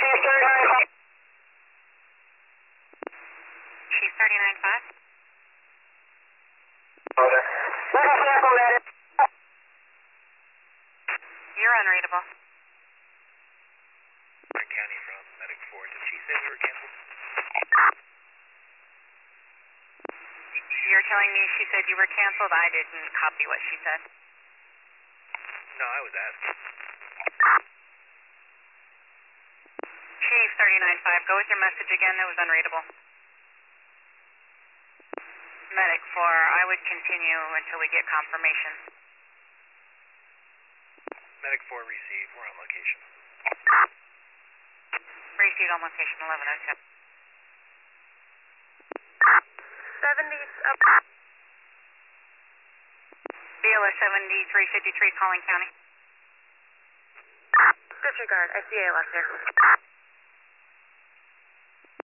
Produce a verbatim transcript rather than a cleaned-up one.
Chief thirty-nine five. You're unreadable. Orange County from Medic four. Did she say we were canceled? You're telling me she said you were canceled? I didn't copy what she said. No, I was asking. Chief thirty-nine five, go with your message again. That was unreadable. Medic four, I would continue until we get confirmation. Medic four received. We're on location. Received on location eleven oh two. seventies up. B L S seventy-three fifty-three, calling county. Disregard. I see A L S here.